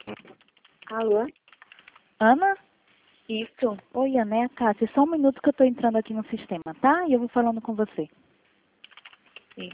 Alô? Ana? Isso. Oi, Ana, é a Cássia. Só um minuto que eu estou entrando aqui no sistema, tá? E eu vou falando com você. Sim.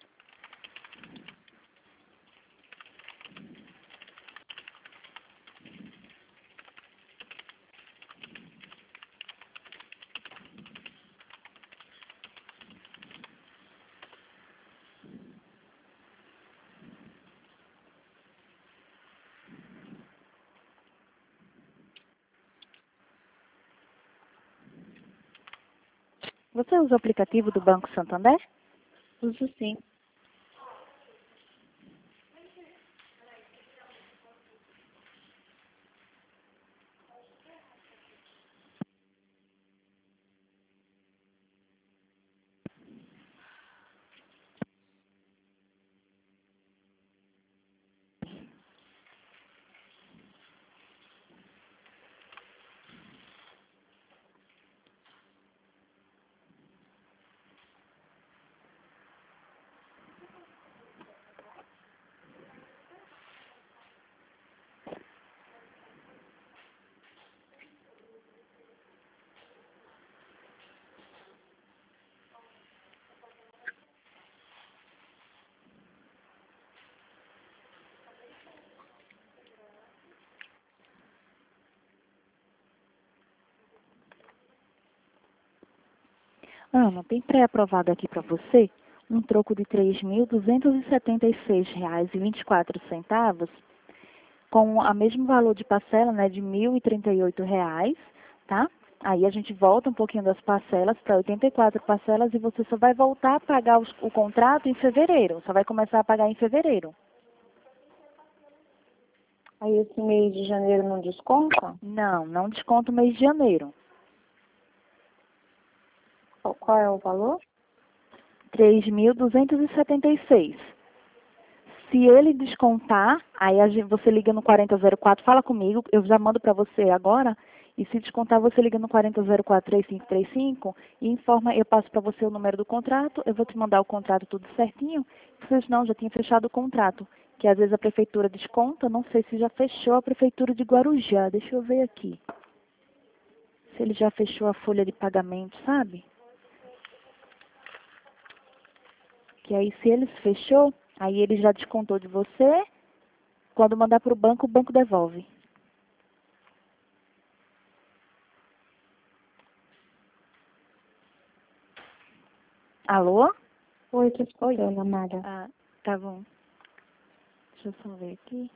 Você usa o aplicativo do Banco Santander? Uso sim. Ana, tem pré-aprovado aqui para você um troco de R$ 3.276,24, com o mesmo valor de parcela, né, de R$ 1.038, tá? Aí a gente volta um pouquinho das parcelas para 84 parcelas e você só vai voltar a pagar o contrato em fevereiro. Só vai começar a pagar em fevereiro. Aí esse mês de janeiro não desconta? Não, não desconta o mês de janeiro. Qual é o valor? 3.276. Se ele descontar, aí você liga no 4004, fala comigo, eu já mando para você agora, e se descontar, você liga no 4004-3535 e informa, eu passo para você o número do contrato, eu vou te mandar o contrato tudo certinho, vocês não, já tinha fechado o contrato, que às vezes a prefeitura desconta, não sei se já fechou a prefeitura de Guarujá, deixa eu ver aqui. Se ele já fechou a folha de pagamento, sabe? Que aí se eles fechou, aí ele já descontou de você, quando mandar para o banco devolve. Alô? Oi, tô Oi. escutando, Amara. Ah, tá bom. Deixa eu só ver aqui.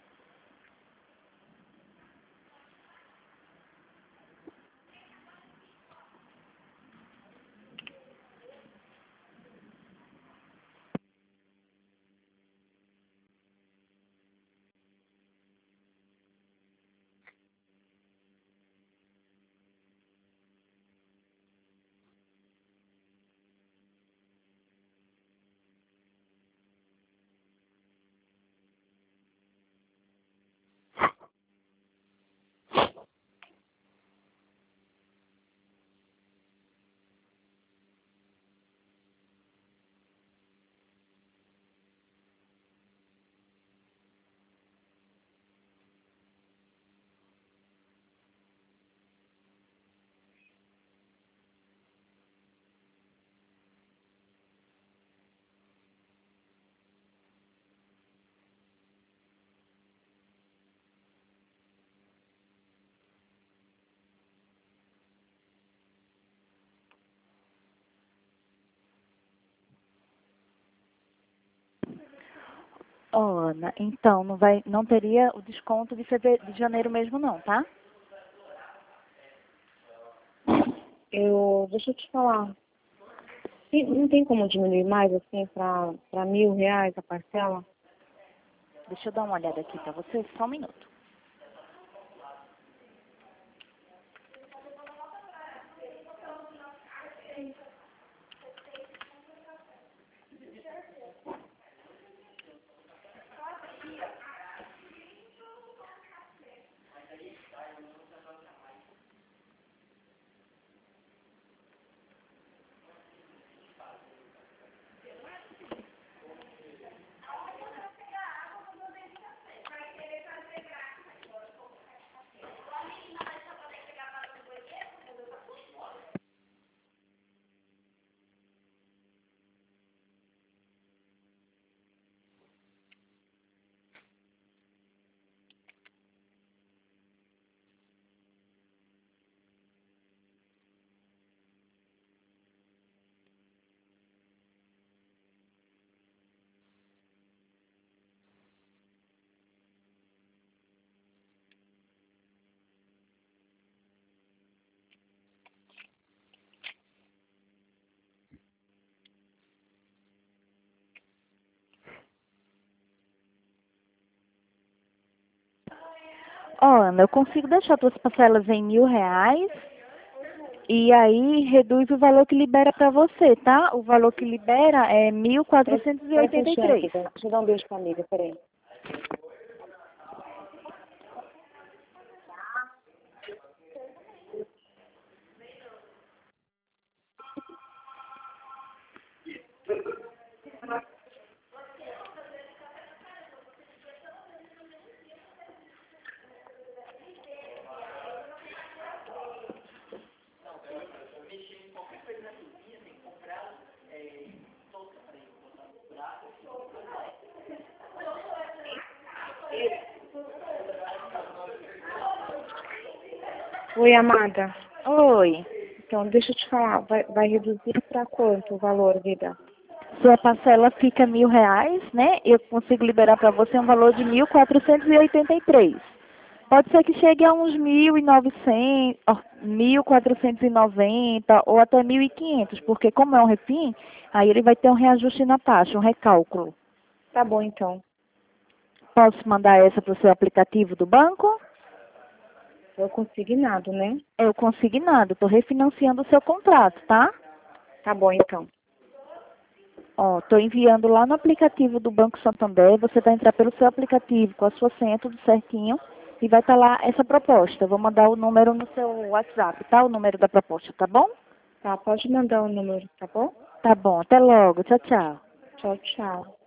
Ó, Ana, então não teria o desconto de janeiro mesmo não, tá? Deixa eu te falar. Não tem como diminuir mais, assim, pra R$ 1.000 a parcela? Deixa eu dar uma olhada aqui pra você, só um minuto. Ó, Ana, eu consigo deixar suas parcelas em R$ 1.000 e aí reduz o valor que libera para você, tá? O valor que libera é Presta atenção, 1.483. amiga. Deixa eu dar um beijo pra amiga, peraí. Oi, amada. Oi. Então, deixa eu te falar, vai reduzir pra quanto o valor, vida? Sua parcela fica R$ 1.000, né? Eu consigo liberar para você um valor de 1.483. Pode ser que chegue a uns 1.900, 1.490 ou até 1.500, porque como é um refim, aí ele vai ter um reajuste na taxa, um recálculo. Tá bom, então. Posso mandar essa para o seu aplicativo do banco? É o consignado, né? É o consignado, estou refinanciando o seu contrato, tá? Tá bom, então. Ó, estou enviando lá no aplicativo do Banco Santander, você vai entrar pelo seu aplicativo com a sua senha, tudo certinho, e vai estar lá essa proposta. Eu vou mandar o número no seu WhatsApp, tá? O número da proposta, tá bom? Tá, pode mandar o número, tá bom? Tá bom, até logo. Tchau, tchau. Tchau, tchau.